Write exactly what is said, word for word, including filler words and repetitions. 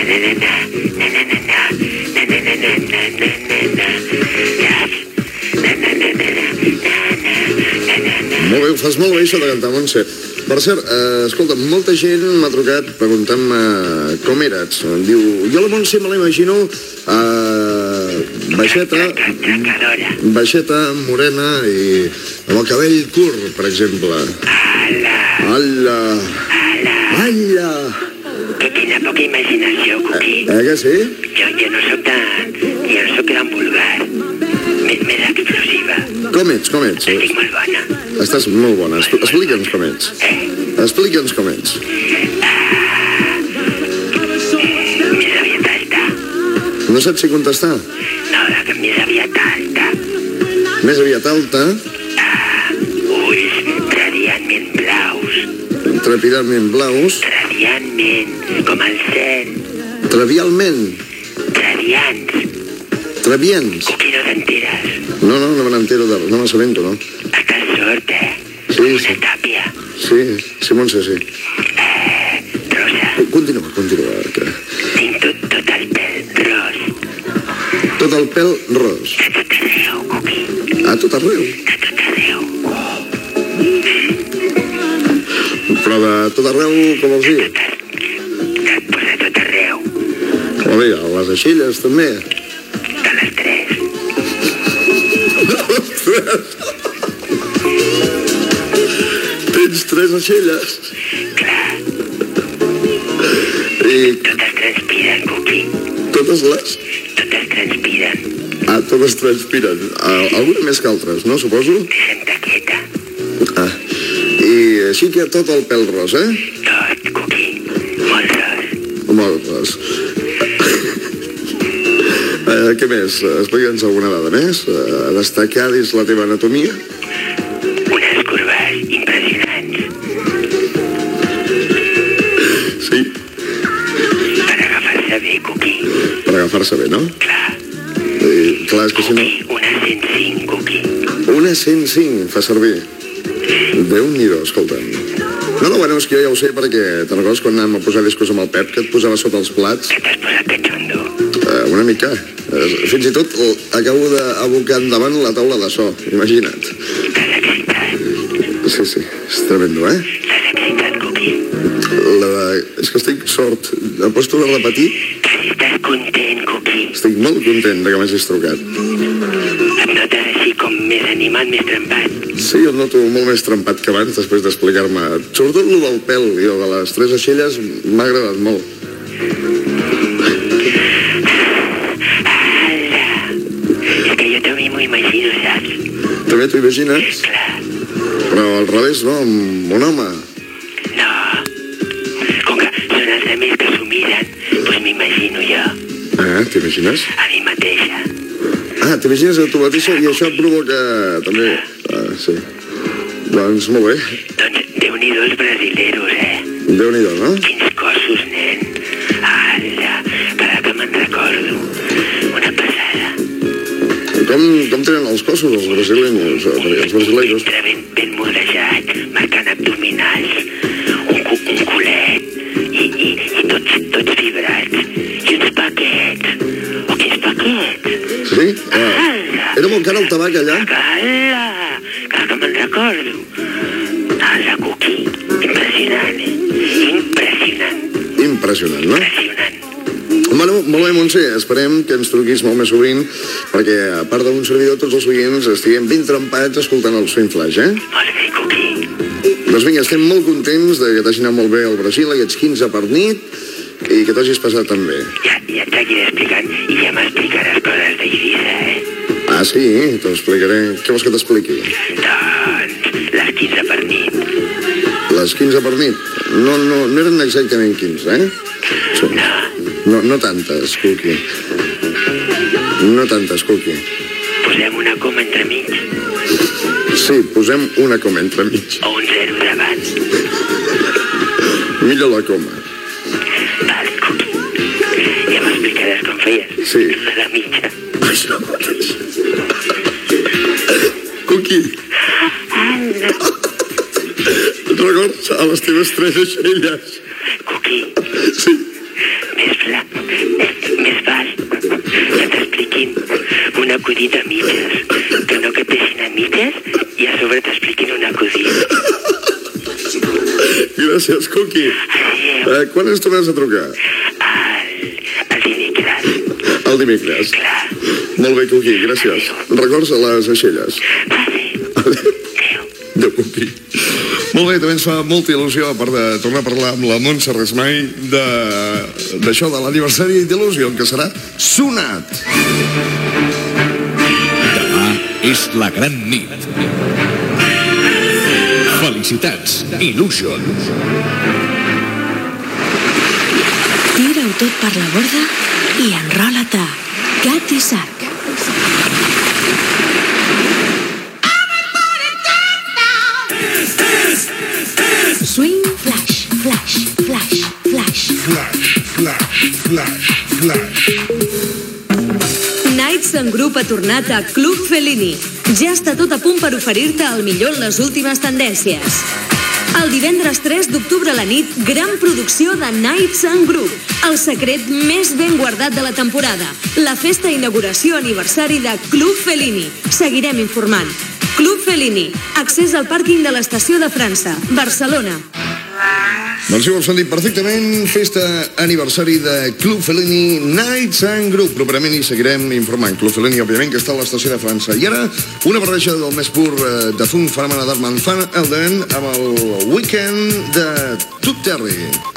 Molt bé, ho fas molt bé, això de cantar, Montse. Per cert, eh, escolta, molta gent m'ha trucat preguntant-me com eres. Em diu, jo la Montse me la imagino eh, baixeta, baixeta, morena i amb el cabell curt, per exemple. Ala! Ala! Ala! Que quina poca imaginació, Cuqui. Eh, eh que sí? Jo, jo no soc tan... Jo no soc tan vulgar. Més, més explosiva. Com ets, com ets? Estic molt bona. Estàs molt bona. Explica'ns com ets. Explica'ns com ets. Més aviat alta. No saps si contestar? No, que més aviat alta. Més aviat alta. Ulls radiantment blaus. Trepidantment blaus. Radiantment, com el cel. Travialment. Radiants. Traviants. Cuqui, no t'enteres? No, no, no me n'entero, de... no m'assabento, no? Estàs sort, eh? Sí, Una sí. tàpia. Sí, sí, Montse, sí. Eh, rosa. Continua, continua. Que... Tinc tot, tot el pèl ros. Tot el pèl ros. De tot arreu, Cuqui. A tot arreu. De tot arreu. Però de tot arreu, com vols dir? Pues de tot arreu. Com a dir, a les aixelles, també. De les tres. Tens tres aixelles. Clar. I Totes transpiren, Cuqui. totes les... Totes transpiren. Ah, totes transpiren. Ah, alguna més que altres, no, suposo? Deixa'm-te quieta. Ah, i així que tot el pèl ros, eh? Tot, Cuqui. Molt ros. Molt ros. Eh, què més? Explica'ns alguna dada més? A destacar dins la teva anatomia? Unes curves impressionants. Sí, Per agafar-se bé, Cuqui. per agafar-se bé, no? Clar. I, clar, és que si no... Cuqui, una cent cinc, Cuqui. Una cent cinc fa servir. Déu-n'hi-do, escolta'm. No, no, bueno, és que jo ja ho sé perquè te'n recordes quan anàvem a posar discos amb el Pep que et posava sota els plats? Que t'has posat catxondo. Eh, una mica. Eh, fins i tot eh, acabo d'abocar endavant la taula de so, imagina't. T'has excitat. Sí, sí, és tremendo, eh? T'has excitat, Cuqui. La de... És que estic sort. Em pots tornar a repetir? Que si estàs content, Cuqui. Estic molt content de que m'hagis trucat. Em notes així com més animat, més trempat. Sí, jo et noto molt més trempat que abans, després d'explicar-me. Sobretot lo del pèl, jo, de les tres aixelles, m'ha agradat molt. Ala! És que jo també m'ho imagino, saps? També t'ho imagines? Clar. Però al revés, no? Amb un home. No. Com que són els altres que s'ho miren, doncs m'imagino jo, Ah, t'imagines? a mi mateixa. Ah, t'imagines a tu mateixa i això et provoca també... Ah, sí. Doncs molt bé. Doncs Déu-n'hi-do els brasileros, eh? Déu-n'hi-do, no? Quins cossos, nen. Ala, cada que me'n recordo. Una passada. Com, com tenen els cossos els brasileños, els brasileiros? Entra ben, ben modejat, marcant abdominals, un, cu, un culet, i, i, i tots, tots fibrats. I uns paquets. O quins paquets? Sí? Ah, era molt car el tabac allà? Ala, cada que me'n recordo. Ala, Cuqui, impressionant, eh? Impressionant, Impressionant, no? impressionant. Bueno, molt bé, Montse, esperem que ens truquis molt més sovint perquè, a part d'un servidor, tots els oients estiguem ben trempats escoltant el Swing Flash, eh? Molt bé, Cuqui. Doncs vinga, estem molt contents de que t'hagi anat molt bé al Brasil, aquests quinze per nit, i que t'hagis passat tan bé. Ja, ja et seguiré explicant i ja m'explicaràs coses d'Eivissa, eh? Ah, sí? T'ho explicaré. Què vols que t'expliqui? Doncs les quinze per nit. Les quinze per nit? No, no, no eren exactament quinze, eh? Sí. No, no tantes, Cuqui. No tantes, Cuqui. Posem una coma entremig Sí, posem una coma entremig. o un zero davant. Millor la coma. Val, Cuqui. Ja m'explicaràs com feies. Sí. La mitja. Això mateix. Cuqui, Ala, et records a les teves tres aixelles? Cuqui, Sí. més fla, un acudit a mitges, que no capeixin a mitges i a sobre t'expliquin un acudit. Gràcies, Coqui. Adéu. Eh, quan ens tornes a trucar? El, el dimecres. El dimecres. Clar. Molt bé, Coqui, gràcies. Records a les aixelles. Vale. Adéu. Adéu, Coqui. Molt bé, també ens fa molta il·lusió, a part de tornar a parlar amb la Montse Resmai d'això, de, de l'aniversari d'Il·lusió, que serà sonat. Demà és la gran nit. Felicitats, Illusion. Tira-ho tot per la borda i enrola-te. Gat i sac. Swing, flash, flash, flash, flash. Flash, flash, flash, flash. Nights en Group ha tornat a Club Fellini. Ja està tot a punt per oferir-te el millor en les últimes tendències. El divendres tres d'octubre a la nit, gran producció de Nights en Group, el secret més ben guardat de la temporada. La festa inauguració aniversari de Club Fellini. Seguirem informant. Club Fellini, accés al pàrquing de l'Estació de França, Barcelona. Doncs sí, ho heu sentit perfectament. Festa aniversari de Club Fellini, Nights and Group. Properament hi seguirem informant. Club Fellini, òbviament, que està a l'Estació de França. I ara, una barreja del més pur de funk fenomenal d'Armand van Helden amb el Weekend de Tube Terry.